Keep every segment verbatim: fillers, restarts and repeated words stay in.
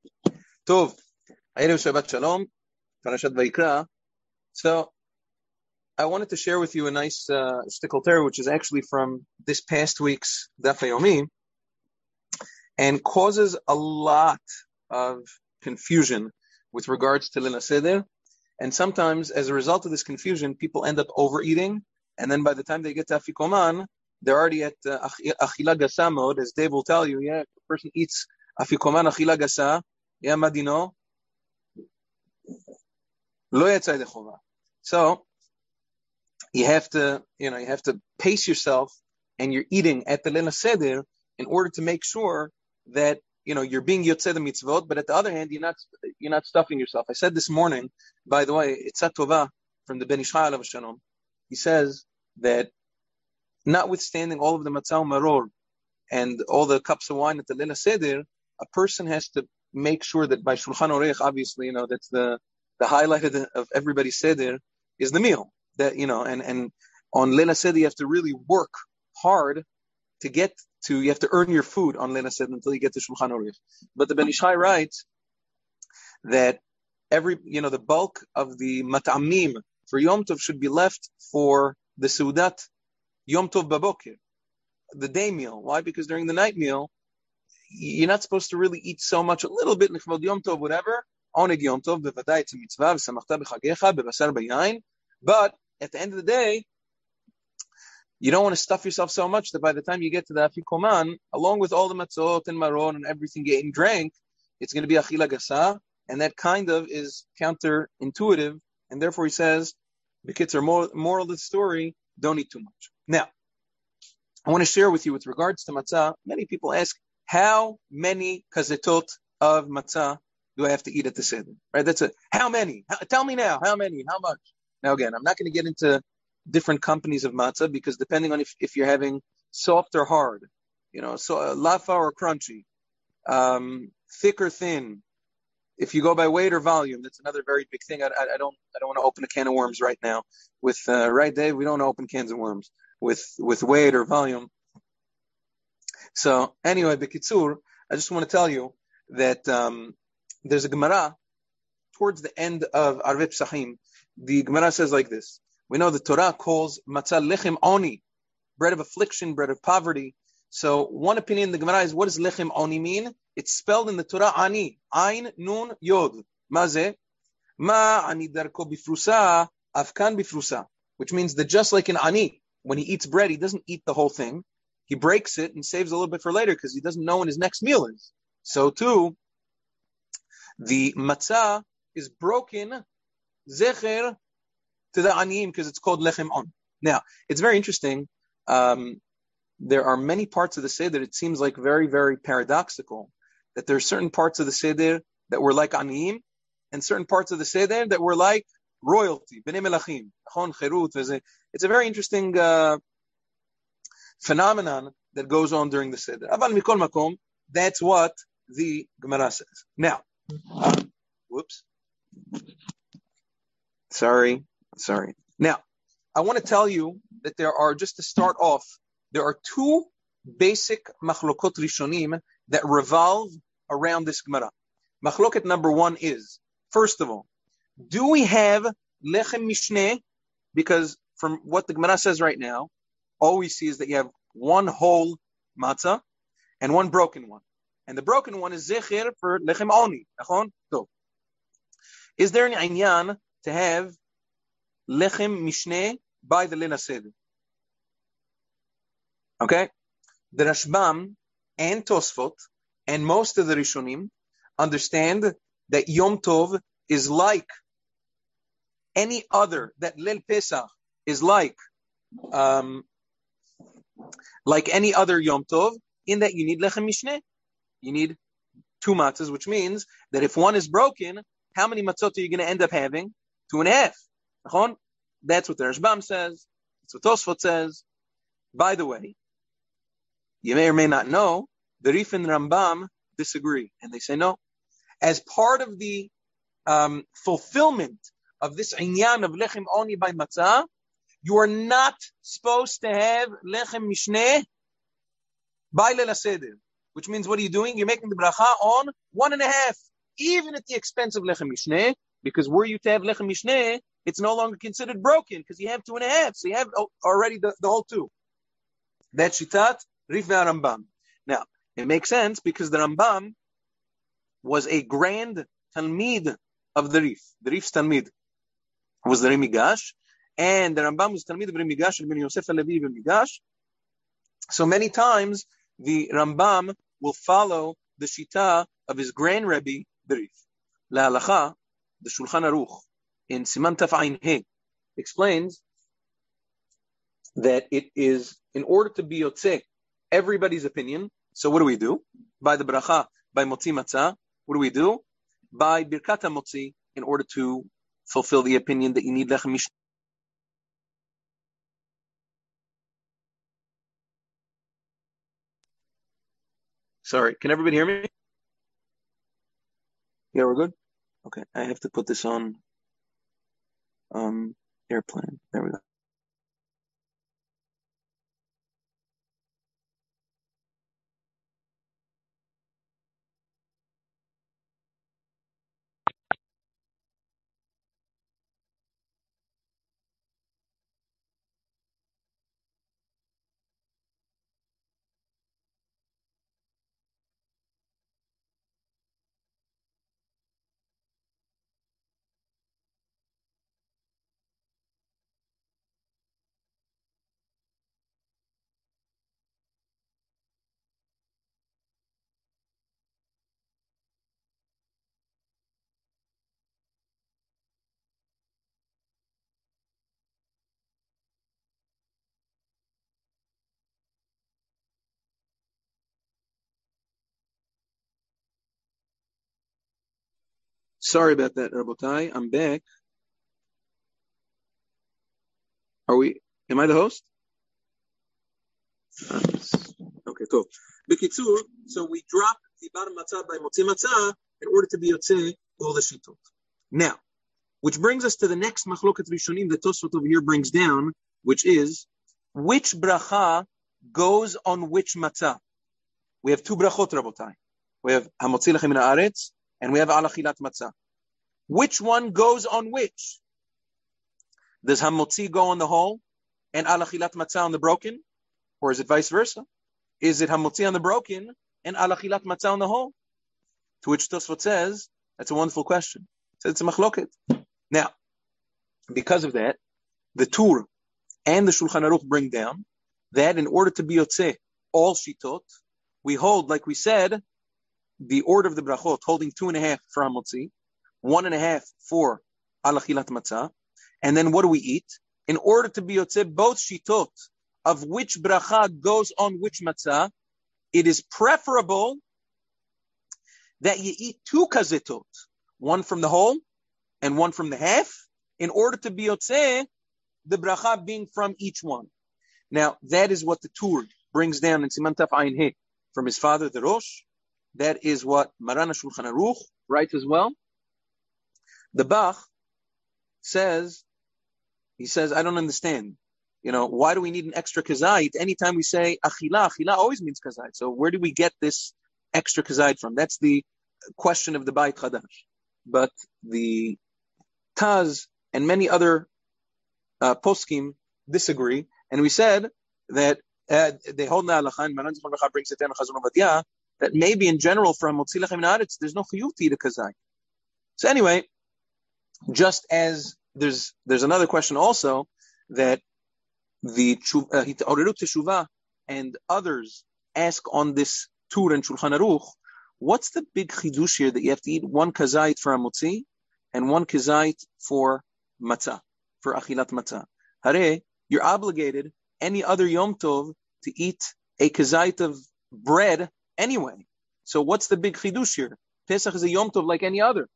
Tov, Erev Shabbat Shalom, Parashat Vayikra. So, I wanted to share with you a nice uh, shtickle Torah, which is actually from this past week's Daf Yomi, and causes a lot of confusion with regards to Leil HaSeder. And sometimes, as a result of this confusion, people end up overeating, and then by the time they get to Afikoman, they're already at uh, Achila Gasa mode, as Dave will tell you. Yeah, if a person eats Afikoman Achila Gasa, yeah, Madino, Lo Yatzai Dechova. So, you have to, you know, you have to pace yourself, and you're eating at the Leil HaSeder in order to make sure that, you know, you're being Yotzei the mitzvot, but at the other hand, you're not, you're not stuffing yourself. I said this morning, by the way, Itzat Tova from the Ben Ish Chai Alav Shalom. He says that notwithstanding all of the matzah maror and all the cups of wine at the Leil HaSeder, a person has to make sure that by Shulchan Aruch, obviously, you know, that's the, the highlight of, the, of everybody's Seder is the meal. That, you know, and, and on Leil HaSeder, you have to really work hard to get to, you have to earn your food on Leil HaSeder until you get to Shulchan Aruch. But the Ben Ish Chai writes that every, you know, the bulk of the mat'amim for Yom Tov should be left for the Seudat Yom Tov Babokir, the day meal. Why? Because during the night meal, you're not supposed to really eat so much, a little bit, Nechvod Yom Tov, whatever, Oneg Yom Tov, bevadai it's a mitzvah, v'samachta b'chagecha, bevasar b'yain. But at the end of the day, you don't want to stuff yourself so much that by the time you get to the Afikoman, along with all the matzot and maron and everything getting drank, it's going to be achila gasa, and that kind of is counterintuitive, and therefore he says, the kids are more, moral of the story, don't eat too much. Now, I want to share with you with regards to matzah, many people ask, how many kazetot of matzah do I have to eat at the Seder? Right? That's it. How many? How, tell me now, how many? How much? Now again, I'm not going to get into different companies of matzah because depending on if, if you're having soft or hard, you know, so uh, lafa or crunchy, um, thick or thin. If you go by weight or volume, that's another very big thing. I, I, I don't I don't want to open a can of worms right now. With uh, right, Dave, we don't open cans of worms with with weight or volume. So anyway, B'kitzur, I just want to tell you that um, there's a Gemara towards the end of Arvei Pesachim. The Gemara says like this. We know the Torah calls matzah lechem oni, bread of affliction, bread of poverty. So one opinion in the Gemara is, what does lechem oni mean? It's spelled in the Torah ani, ain, nun, yod. Ma ze? Ma ani darko bifrusa, afkan bifrusa. Which means that just like an ani, when he eats bread, he doesn't eat the whole thing. He breaks it and saves a little bit for later because he doesn't know when his next meal is. So too, the matzah is broken zecher to the aniyim because it's called lechem on. Now, it's very interesting. Um, there are many parts of the Seder, it seems like very, very paradoxical, that there are certain parts of the Seder that were like aniyim, and certain parts of the Seder that were like royalty, bnei melachim, it's a very interesting uh, phenomenon that goes on during the Seder. Aval mikol makom, that's what the Gemara says. Now, uh, whoops. Sorry, sorry. Now, I want to tell you that there are, just to start off, there are two basic machlokot rishonim that revolve around this Gemara. Machloket number one is, first of all, do we have lechem mishneh? Because from what the Gemara says right now, all we see is that you have one whole matzah and one broken one. And the broken one is zecher for lechem oni. So, is there an inyan to have lechem mishneh by the Leil HaSeder? Okay? The Rashbam and Tosfot and most of the Rishonim understand that Yom Tov is like any other, that Leil Pesach is like um, like any other Yom Tov, in that you need lechem mishneh. You need two matzahs, which means that if one is broken, how many matzot are you going to end up having? Two and a half. That's what the Rashbam says. That's what Tosfot says. By the way, you may or may not know, the Rif and Rambam disagree. And they say no. As part of the um, fulfillment of this inyan of lechem oni by matzah, you are not supposed to have lechem mishneh by Leil HaSeder. Which means, what are you doing? You're making the bracha on one and a half. even at the expense of lechem mishneh, because were you to have lechem mishneh, it's no longer considered broken because you have two and a half, so you have already the, the whole two. That's shitat Rif Rambam. Now, it makes sense because the Rambam was a grand talmid of the Rif. The Rif's talmid was the Rimigash, and the Rambam was talmid of Rimigash, and Ben Yosef HaLevi Rimigash. So many times, the Rambam will follow the shita of his grand Rebbe, the Rif. La'alacha, the Shulchan Aruch, in Siman Taf Ayin He, explains that it is, in order to be yotzeh everybody's opinion, so what do we do? By the bracha, by motzi matzah, what do we do? By birkat motzi, in order to fulfill the opinion that you need lechem mishneh. Sorry, can everybody hear me? Yeah, we're good? Okay, I have to put this on um, airplane. There we go. Sorry about that, Rabotai. I'm back. Are we? Am I the host? Uh, okay, cool. B'kitzur, so we drop the bottom matzah by motzi matzah in order to be yotzeh all the shitot. Now, which brings us to the next machloket rishonim that Tosfot over here brings down, which is which bracha goes on which matzah. We have two brachot, Rabotai. We have hamotzi lechem min haaretz, and we have al achilat matzah. Which one goes on which? Does hamotzi go on the whole and al achilat matzah on the broken? Or is it vice versa? Is it hamotzi on the broken and al achilat matzah on the whole? To which Tosfot says, that's a wonderful question. So it's a machloket. Now, because of that, the Tur and the Shulchan Aruch bring down that in order to be yotzeh all shitot, we hold, like we said, the order of the brachot, holding two and a half for hamotzi, one and a half for al achilat matzah, and then what do we eat? In order to be yotzeh both shitot, of which bracha goes on which matzah, it is preferable that you eat two kazetot, one from the whole and one from the half, in order to be yotzeh, the bracha being from each one. Now, that is what the Tur brings down in Siman Taf Ayin He from his father, the Rosh. That is what Maran HaShulchan Aruch writes as well. The Bach says, he says, I don't understand. You know, why do we need an extra kazait? Anytime we say achila, achila always means kazait. So where do we get this extra kazait from? That's the question of the Beit Chadash. But the Taz and many other uh, poskim disagree. And we said that uh, they hold na halacha, and Maran Zichron Bracha brings it down Chazon Ovadia, that maybe in general from Motzi Lechem min haaretz, there's no chiyuv to eat a kazait. So anyway, just as there's there's another question also that the Orerut Teshuvah and others ask on this Tur and Shulchan Aruch, what's the big chidush here that you have to eat one kazait for hamotzi and one kazait for matzah, for achilat matzah? Hare, you're obligated any other Yom Tov to eat a kazait of bread anyway. So what's the big chidush here? Pesach is a Yom Tov like any other.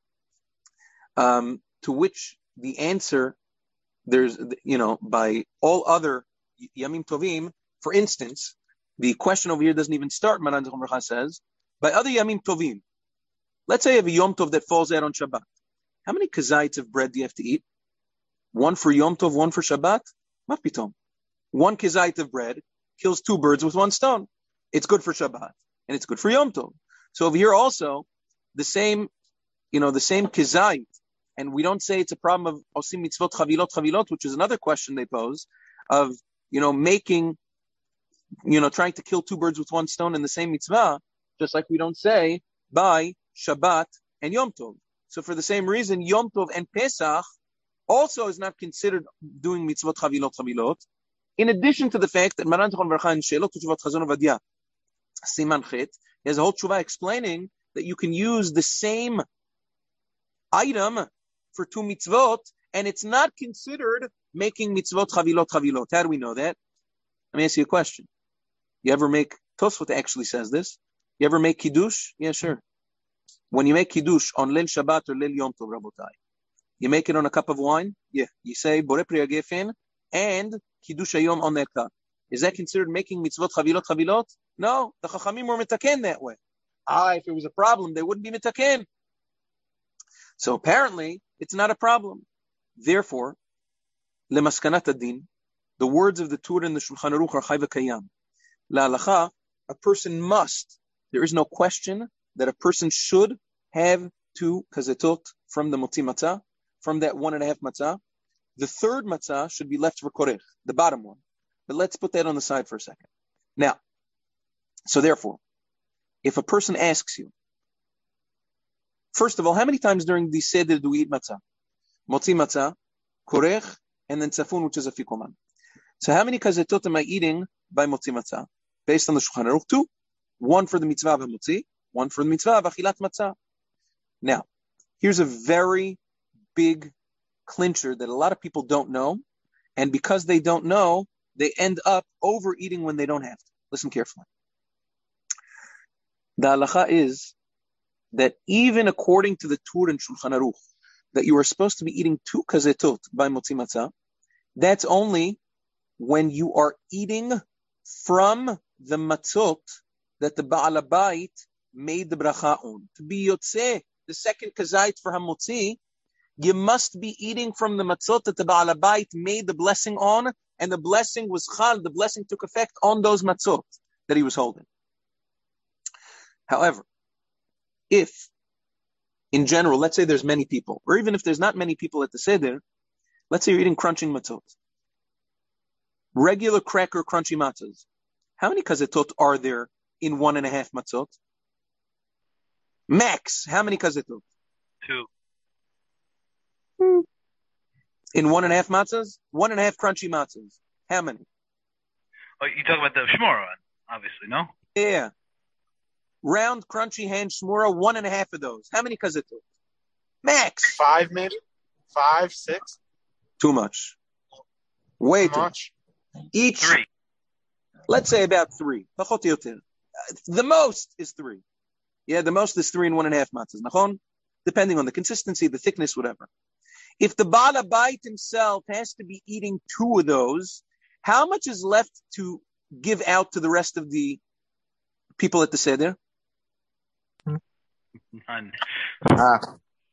Um, to which the answer, there's, you know, by all other Yamim Tovim, for instance, the question over here doesn't even start, Maran Zichron Bracha says, by other Yamim Tovim, let's say you have a Yom Tov that falls out on Shabbat. How many kazaits of bread do you have to eat? One for Yom Tov, one for Shabbat? Mapitom. One kazait of bread kills two birds with one stone. It's good for Shabbat, and it's good for Yom Tov. So over here also, the same, you know, the same kizayit, and we don't say it's a problem of osim mitzvot chavilot chavilot, which is another question they pose, of, you know, making, you know, trying to kill two birds with one stone in the same mitzvah, just like we don't say by Shabbat and Yom Tov. So for the same reason, Yom Tov and Pesach also is not considered doing mitzvot chavilot chavilot. In addition to the fact that Maran Zichron Livracha in Sheilot Teshuvat Chazon Ovadia Siman Chet, he has a whole tshuva explaining that you can use the same item for two mitzvot, and it's not considered making mitzvot chavilot chavilot. How do we know that? Let me ask you a question. You ever make, Tosfot actually says this, you ever make kiddush? Yeah, sure. When you make kiddush on Leil Shabbat or Leil Yom Tov, Rabotai, you make it on a cup of wine? Yeah. You say Borei Pri HaGefen and Kiddush Hayom on that cup. Is that considered making mitzvot chavilot chavilot? No. The Chachamim were mitaken that way. Ah, if it was a problem, they wouldn't be mitaken. So apparently, it's not a problem. Therefore, lemaskanat adin, the words of the Torah and the Shulchan Aruch are chai v'kayam. La'alacha, a person must, there is no question that a person should have two kazetot from the motzi matzah, from that one and a half matzah. The third matzah should be left for korech, the bottom one. But let's put that on the side for a second. Now, so therefore, if a person asks you, first of all, how many times during the seder do we eat matzah? Motzi matzah, korech, and then tzafun, which is a fikoman. So how many kazetot am I eating by motzi matzah? Based on the Shulchan Aruch, two. One for the mitzvah of motzi, one for the mitzvah of achilat matzah. Now, here's a very big clincher that a lot of people don't know, and because they don't know, they end up overeating when they don't have to. Listen carefully. The halacha is that even according to the Torah and Shulchan Aruch, that you are supposed to be eating two kazetot by motzi matzah, that's only when you are eating from the matzot that the Ba'al HaBayit made the bracha on. To be yotzeh, the second kazait for hamotzi, you must be eating from the matzot that the Ba'al HaBayit made the blessing on, and the blessing was chal, the blessing took effect on those matzot that he was holding. However, if, in general, let's say there's many people, or even if there's not many people at the Seder, let's say you're eating crunching matzot, regular cracker crunchy matzahs, how many kazetot are there in one and a half matzot? Max, how many kazetot? Two. Hmm. In one and a half matzahs? One and a half crunchy matzahs. How many? Oh, you talk about the shmura, obviously, no? Yeah. Round, crunchy, hand, shmura, one and a half of those. How many kazetot? Max. Five, maybe? Five, six? Too much. Way too, too much. much. Each. Three. Let's say about three. The most is three. Yeah, the most is three and one and a half matzahs. Nachon? Depending on the consistency, the thickness, whatever. If the Baal HaBayit himself has to be eating two of those, how much is left to give out to the rest of the people at the Seder? None. Ah.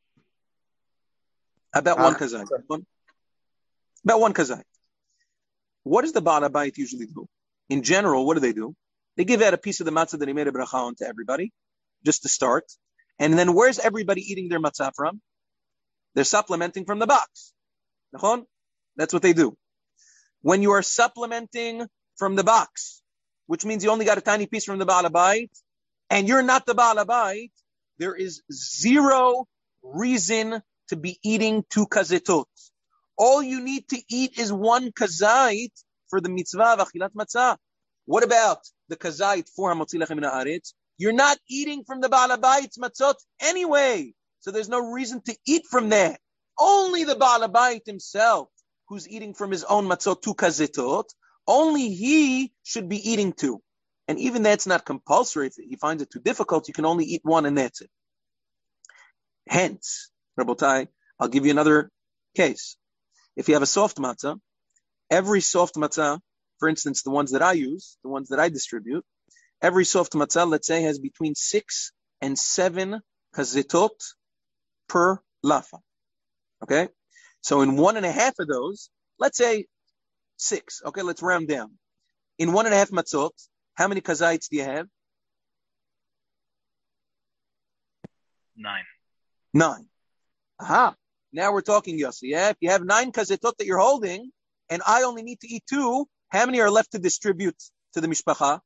About ah. one kazai. About one kazai. What does the Baal HaBayit usually do? In general, what do they do? They give out a piece of the matzah that he made a bracha on to everybody, just to start. And then where's everybody eating their matzah from? They're supplementing from the box. That's what they do. When you are supplementing from the box, which means you only got a tiny piece from the Baal HaBayit, and you're not the Baal HaBayit, there is zero reason to be eating two kazetot. All you need to eat is one kazait for the mitzvah of achilat matzah. What about the kazait for hamotzi lechem min haaretz? You're not eating from the Baal HaBayit's matzot anyway. So there's no reason to eat from that. Only the Baal HaBayit himself, who's eating from his own matzot, two kazetot, only he should be eating two. And even that's not compulsory. If he finds it too difficult, you can only eat one and that's it. Hence, Rabotai, I'll give you another case. If you have a soft matzah, every soft matzah, for instance, the ones that I use, the ones that I distribute, every soft matzah, let's say, has between six and seven kazetot per lafa. Okay? So in one and a half of those, let's say six. Okay, let's round down. In one and a half matzot, how many kazites do you have? Nine. Nine. Aha. Now we're talking, Yossi. Yeah, if you have nine kazetot that you're holding, and I only need to eat two, how many are left to distribute to the mishpacha?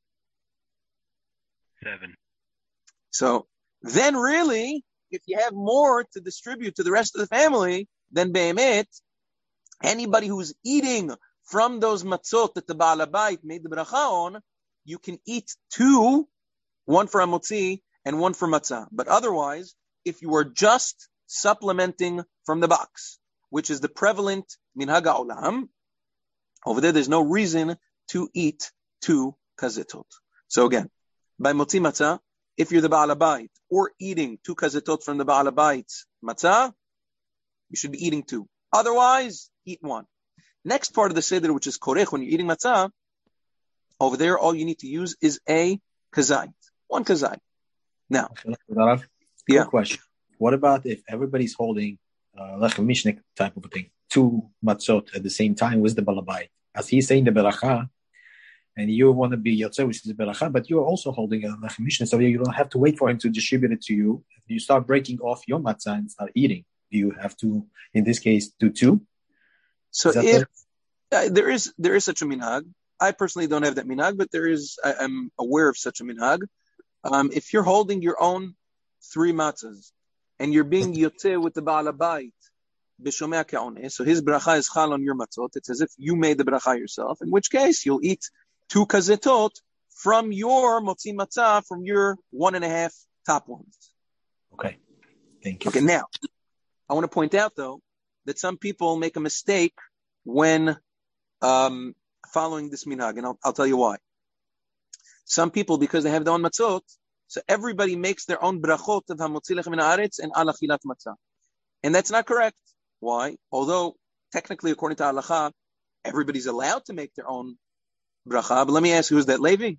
Seven. So then really, if you have more to distribute to the rest of the family, then be'emet, anybody who's eating from those matzot that the Baal Habayit made the bracha on, you can eat two, one for hamotzi and one for matzah. But otherwise, if you are just supplementing from the box, which is the prevalent minhag ha'olam, over there, there's no reason to eat two kazetot. So again, by motzi matzah, if you're the Baal Habayit or eating two kazetot from the Baal Habayit's matzah, you should be eating two. Otherwise, eat one. Next part of the seder, which is korech, when you're eating matzah, over there, all you need to use is a kazait. One kazait. Now, Quick yeah. question. What about if everybody's holding uh, lechem mishnik type of a thing, two matzot at the same time with the Baal Habayit? As he's saying the beracha, and you want to be yotzeh, which is the beracha, but you're also holding a lechem mishnik, so you don't have to wait for him to distribute it to you. If you start breaking off your matzah and start eating, do you have to, in this case, do two? So Is that if right? uh, there is there is such a minhag, I personally don't have that minhag, but there is, I, I'm aware of such a minhag. Um, if you're holding your own three matzahs and you're being yotzeh with the Baal Habayit, b'shomea ke'oneh, so his bracha is chal on your matzot, it's as if you made the bracha yourself, in which case you'll eat two kazetot from your motzi matzah, from your one and a half top ones. Okay. Thank you. Okay, now, I want to point out, though, that some people make a mistake when um, following this minhag, and I'll, I'll tell you why. Some people, because they have their own matzot, so everybody makes their own brachot of hamotzi lechem min haaretz and al achilat matzah. And that's not correct. Why? Although, technically, according to halacha, everybody's allowed to make their own bracha, but let me ask you, who's that, Levi?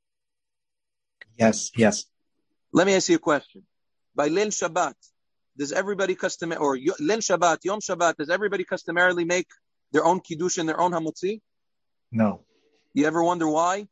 Yes, yes. Let me ask you a question. By Leil Shabbat, does everybody custom or Leil Shabbat, Yom Shabbat, does everybody customarily make their own kiddush and their own hamotzi? No. You ever wonder why?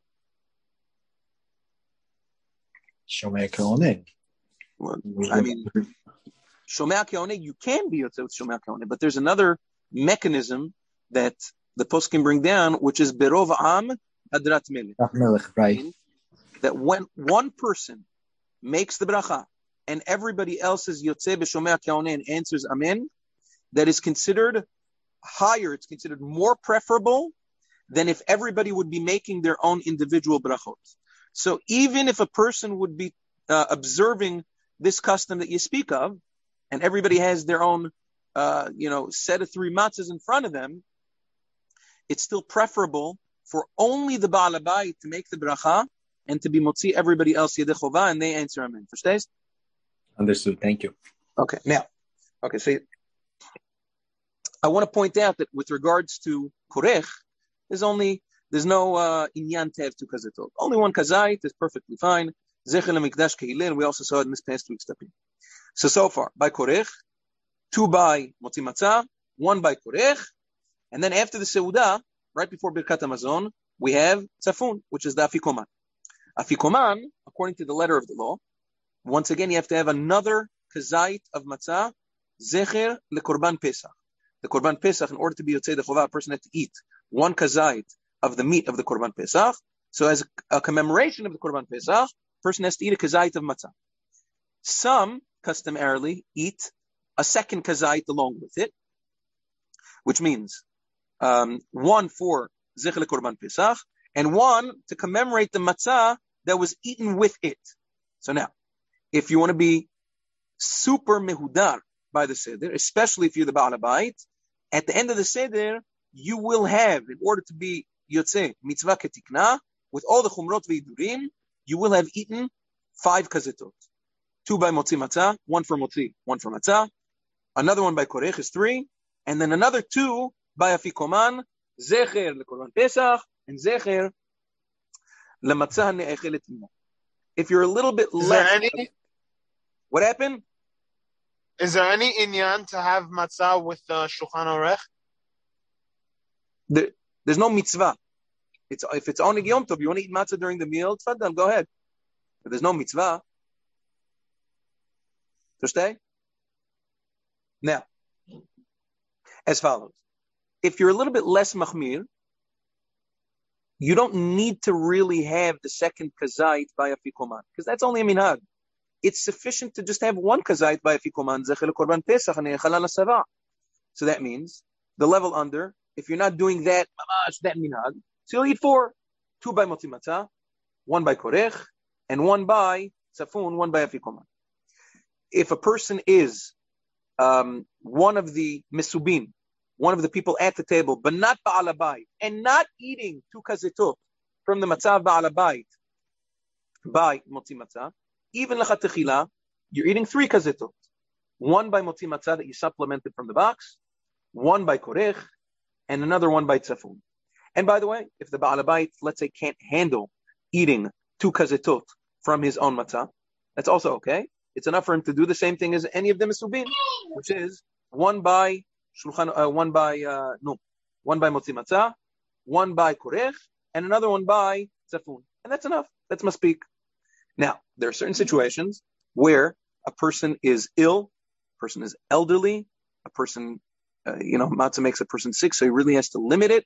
Shomei ke'oneh. Well, I mean, Shomei ke'oneh, you can be yotzeh with Shomei ke'oneh, but there's another mechanism that the post can bring down, which is berov am hadrat melech. Melech, right. That when one person makes the bracha and everybody else is yotzeh b'shomei ke'oneh and answers amen, that is considered higher, it's considered more preferable than if everybody would be making their own individual brachot. So even if a person would be uh, observing this custom that you speak of, and everybody has their own, uh, you know, set of three matzahs in front of them, it's still preferable for only the Baal Habayit to make the bracha and to be motzi everybody else yedei chova, and they answer amen. Verstehst? Understood. Thank you. Okay. Now, okay. So I want to point out that with regards to korech, there's only there's no uh, inyan to have two kazetot. Only one kazait is perfectly fine. Zecher lemikdash kehilin. We also saw it in this past week's tapim. So so far by korech, two by motzi matzah, one by korech, and then after the seudah, right before birkat hamazon, we have tzafun, which is the afikoman. Afikoman, according to the letter of the law, once again you have to have another kazait of matzah, zecher lekorban pesach. The korban pesach, in order to be yotzei the chovah, a person had to eat one kazait of the meat of the korban pesach. So as a, a commemoration of the korban pesach, a person has to eat a kazait of matzah. Some customarily eat a second kazait along with it, which means um, one for zecher lekorban pesach and one to commemorate the matzah that was eaten with it. So now, if you want to be super mehudar by the seder, especially if you're the Baal Habayit, at the end of the seder, you will have, in order to be yotzeh mitzvah ketikna, with all the chumrot veidurim, you will have eaten five kazetot. Two by motzi matzah, one for motzi, one for matzah. Another one by korech is three, and then another two by afikoman, zecher lekorban pesach, and zecher lematzah ne'echelet imo. If you're a little bit Is less... there any, What happened? is there any inyan to have matzah with uh, Shulchan Aruch? There, there's no mitzvah. It's, if it's only Yom Tov, you want to eat matzah during the meal, tfaddal, go ahead. But there's no mitzvah. Understand? Now, as follows. If you're a little bit less machmir, you don't need to really have the second kazait by afikoman, because that's only a minhag. It's sufficient to just have one kazait by afikoman, zechel korban pesach and echalal asava. So that means the level under, if you're not doing that, mamash, that minhag, so you'll eat four. Two by motzi matzah, one by korech, and one by tzafun, one by afikoman. If a person is um, one of the misubin, one of the people at the table, but not ba'al habayit, and not eating two kazetot from the matzah of ba'al habayit by motzi matzah, even lechat techila, you're eating three kazetot. One by motzi matzah that you supplemented from the box, one by korech, and another one by tzafun. And by the way, if the ba'al habayit, let's say, can't handle eating two kazetot from his own matzah, that's also okay. It's enough for him to do the same thing as any of the misubin, which is one by shulchan, uh, one by uh, no, one by motzi matzah, one by korech, and another one by tzafun, and that's enough. That's maspik. Now, there are certain situations where a person is ill, a person is elderly, a person, uh, you know, matzah makes a person sick, so he really has to limit it.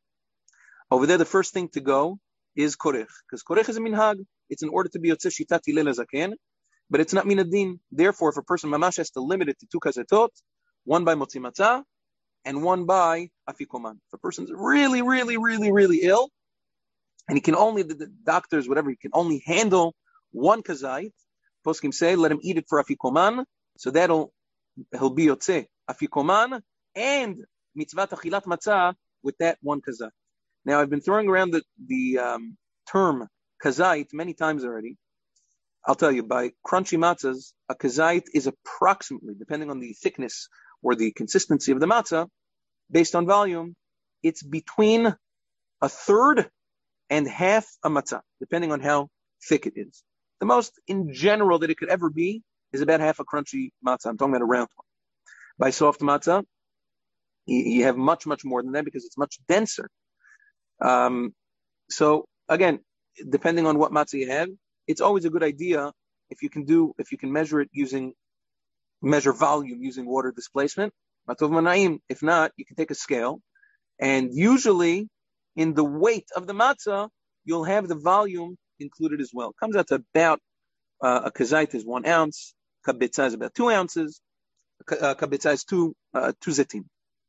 Over there, the first thing to go is korech, because korech is a minhag. It's in order to be yotzeh shitat hillel zaken, but it's not min adin. Therefore, if a person mamash has to limit it to two kazetot, one by motzi matzah and one by afikoman. If a person's really, really, really, really ill, and he can only, the, the doctors, whatever, he can only handle one kazait, poskim say, let him eat it for afikoman, so that'll, he'll be yotzeh afikoman and mitzvah achilat matzah with that one kazait. Now, I've been throwing around the, the um, term kazait many times already. I'll tell you, by crunchy matzahs, a kazait is approximately, depending on the thickness or the consistency of the matzah, based on volume, it's between a third and half a matzah, depending on how thick it is. The most, in general, that it could ever be is about half a crunchy matzah. I'm talking about a round one. By soft matzah, you, you have much, much more than that because it's much denser. Um, so again, depending on what matzah you have, it's always a good idea if you can do, if you can measure it using, measure volume using water displacement. If not, you can take a scale, and usually in the weight of the matzah, you'll have the volume included as well. It comes out to about, uh, a kazait is one ounce, kabitza is about two ounces, uh, kabitza is two, uh, two zetim.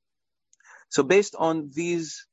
So based on these,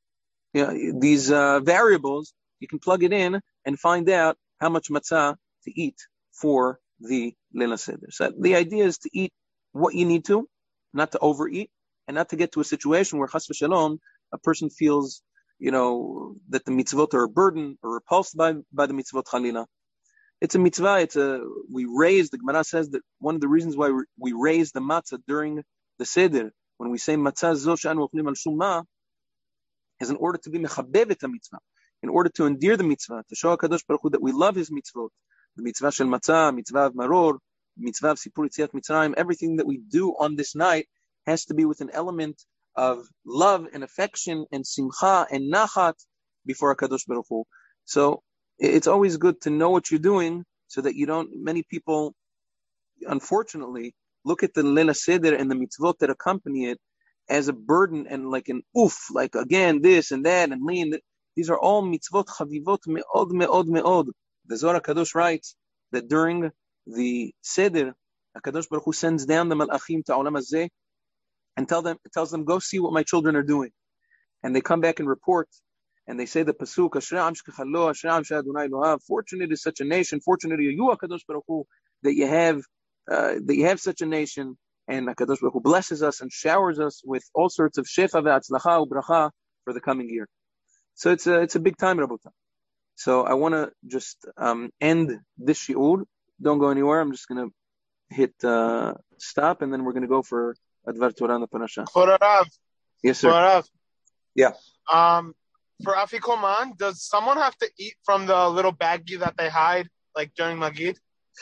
you know, these uh, variables, you can plug it in and find out how much matzah to eat for the Leil HaSeder. So the idea is to eat what you need to, not to overeat, and not to get to a situation where chas v'shalom, a person feels, you know, that the mitzvot are a burden or repulsed by, by the mitzvot chalila. It's a mitzvah. It's a, we raise, the Gemara says that one of the reasons why we, we raise the matzah during the Seder, when we say matzah zo she'anu ochlim al shum ma, is in order to be mechabev et mitzvah, in order to endear the mitzvah, to show HaKadosh Baruch Hu that we love his mitzvot, the mitzvah shel matzah, mitzvah of maror, mitzvah of sipur yitziat Mitzrayim, everything that we do on this night has to be with an element of love and affection and simcha and nachat before HaKadosh Baruch Hu. So it's always good to know what you're doing so that you don't, many people, unfortunately, look at the Leil HaSeder and the mitzvot that accompany it as a burden and like an oof, like again, this and that and lean. These are all mitzvot chavivot me'od, me'od, me'od. The Zohar HaKadosh writes that during the Seder, HaKadosh Baruch Hu sends down the malachim to Olam Hazeh and tell them, tells them, go see what my children are doing. And they come back and report, and they say the pasuk, Ashrei am shekachalo, Ashrei am she'Adonai Elohav. Fortunate is such a nation, fortunate are you, HaKadosh Baruch Hu, that you have, uh, that you have such a nation, and HaKadosh Baruch Hu blesses us and showers us with all sorts of shefa ve'atzlacha u'bracha for the coming year. So it's a, it's a big time, Rabotai. So I want to just um, end this shi'ur. Don't go anywhere. I'm just going to hit uh, stop, and then we're going to go for Advar Torah on the Parasha. Rav. Yes, sir. Rav. Yeah. Um, for Afikoman, does someone have to eat from the little baggie that they hide, like during Magid?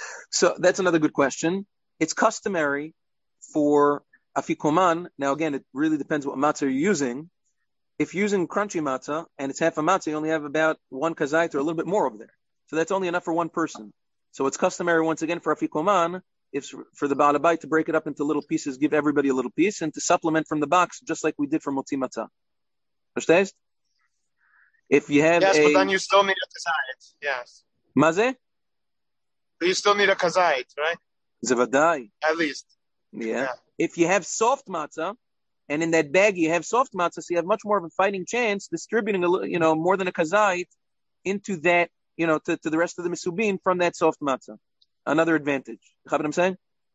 So that's another good question. It's customary for Afikoman. Now, again, it really depends what matzah you're using. If you're using crunchy matzah and it's half a matzah, you only have about one kazait or a little bit more over there. So that's only enough for one person. So it's customary, once again, for Afikoman it's for the Baal Habayit to break it up into little pieces, give everybody a little piece, and to supplement from the box, just like we did for Motzi Matzah. Verstehst? If you have yes, a... but then you still need a kazait. Yes. Maze? But you still need a kazait, right? Zavadai. At least. Yeah. Yeah. If you have soft matzah, and in that bag you have soft matzah, so you have much more of a fighting chance distributing a little, you know, more than a kazait into that, you know, to, to the rest of the misubin from that soft matzah. Another advantage. You know what I'm saying?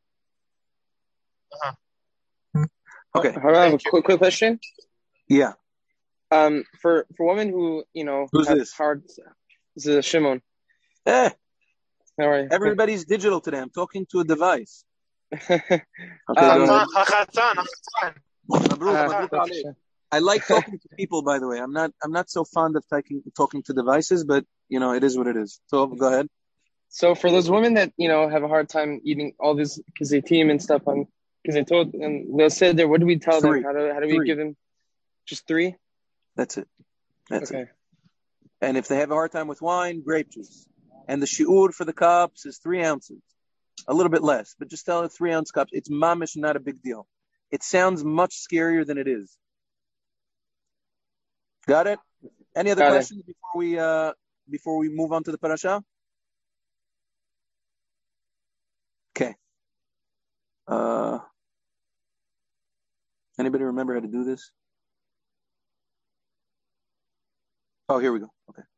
Uh-huh. Okay. Harav, a quick, quick question. Yeah. Um, for for women who you know Who's have this? hard, this is Shimon. Eh, All right. everybody's digital today. I'm talking to a device. Okay, Um, go ahead. Hachatan, hachatan. Mabruk, Ah, mabruk that's- aleik. I like talking to people, by the way. I'm not I'm not so fond of talking talking to devices, but you know, it is what it is. So go ahead. So for those women that you know have a hard time eating all this kizetim and stuff on kizetot and they'll say there, what do we tell Three. them? How do how do we Three. give them? Just three? That's it. That's Okay. it. And if they have a hard time with wine, grape juice. And the shi'ur for the cups is three ounces. A little bit less, but just tell them three ounce cups. It's mamish, not a big deal. It sounds much scarier than it is. Got it? Any other Got it. questions before we uh before we move on to the parasha? Okay. Uh anybody remember how to do this? Oh, here we go. Okay.